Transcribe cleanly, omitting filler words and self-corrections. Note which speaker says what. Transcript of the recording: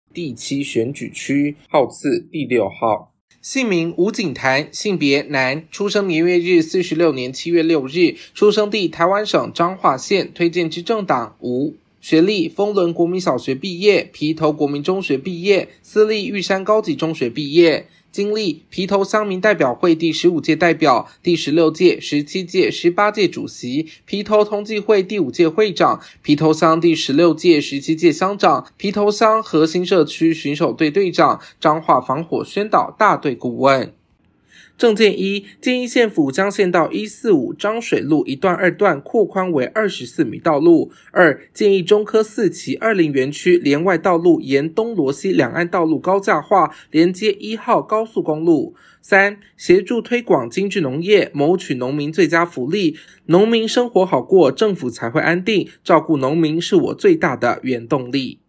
Speaker 1: 第7选举区，号次第6号。姓名吴景潭，性别男，出生年月日46年7月6日，出生地台湾省彰化县，推荐之政党无。学历丰仑国民小学毕业，皮头国民中学毕业，私立玉山高级中学毕业。经历皮头乡民代表会第15届代表、第16届、17届、18届主席，皮头同济会第5届会长，皮头乡第16届、17届乡长，皮头乡核心社区巡守队队长，彰化防火宣导大队顾问。政见1，建议县府将县道145漳水路1段2段扩宽为24米道路。2，建议中科4期20园区连外道路沿东罗西两岸道路高架化，连接1号高速公路。3，协助推广精致农业，谋取农民最佳福利，农民生活好过，政府才会安定，照顾农民是我最大的原动力。